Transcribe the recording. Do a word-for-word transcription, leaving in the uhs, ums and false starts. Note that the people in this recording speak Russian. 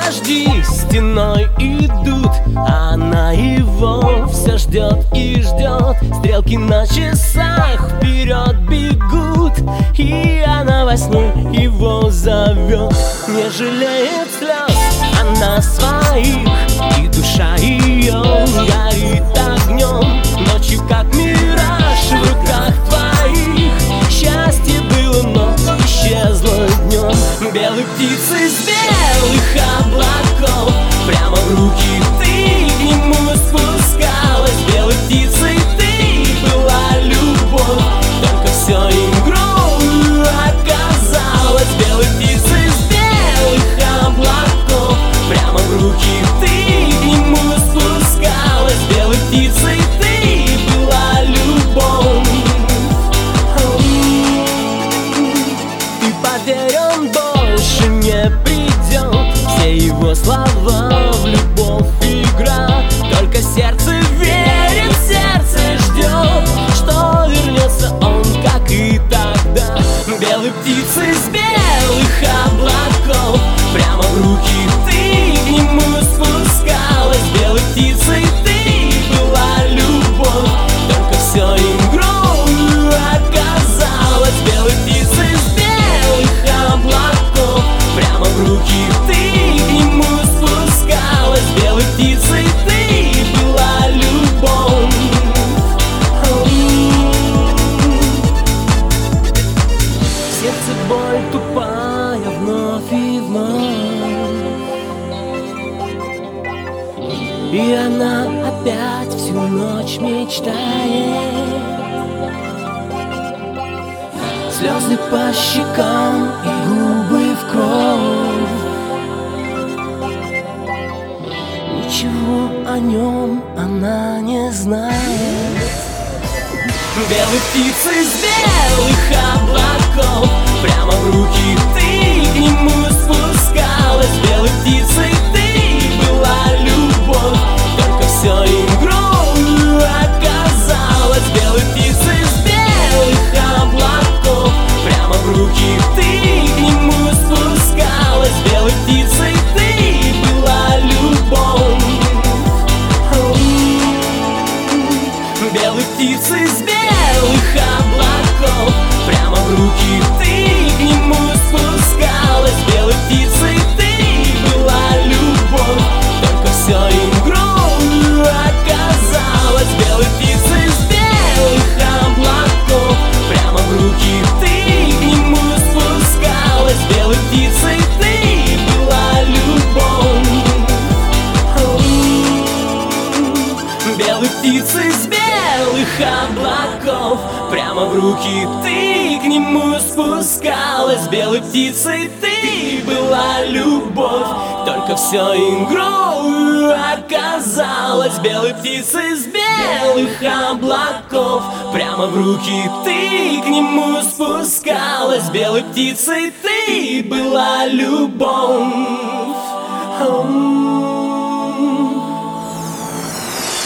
дожди стеной идут, а она его все ждет и ждет. Стрелки на часах вперед бегут, и она во сне его зовет. Не жалеет слез она своих, и душа ее горит огнем. Ночью как мираж в руках твоих, счастье было, но исчезло днем. Белые птицы с белых облаков, прямо в руки ты к нему спускалась. Белой птицей ты была любовь, только все игрой оказалось. Белой птицей с белых облаков, прямо в руки ты к нему спускалась. Белой птицей ты была любовь. Ты поверь, он больше не придет, все его слова в любовь игра. Только сердце верит, сердце ждет, что вернется он, как и тогда. Белой птицей с белых облаков, прямо в руки ты к нему спускалась. Белой птицей ты была любовь, только все игрой оказалось. Белой птицей с белых облаков, прямо в руки ты к нему спускалась. Белой птицей ты была любовь. Сердце боль тупая вновь и вновь, и она опять всю ночь мечтает. Слезы по щекам и губы в кровь, ничего о нем она не знает. Белой птицей с белых облаков, прямо в руки ты к нему спускалась. Белой птицей ты была любовь, только все игрой оказалось. Белой птицей с белых облаков, прямо в руки ты к нему спускалась. Белой птицей ты была любовь. Белой птицей с белых облаков, прямо в руки ты к нему спускалась. Белой птицей ты была любовь, только все игрой оказалось. Белой птицей с белых облаков, прямо в руки ты к нему спускалась. Белой птицей ты была любовь. Белой птицей с белых облаков, прямо в руки ты к нему спускалась. Белой птицей ты была любовь, только все игрой оказалось. Белой птицей с белых облаков, прямо в руки ты к нему спускалась. Белой птицей ты была любовь.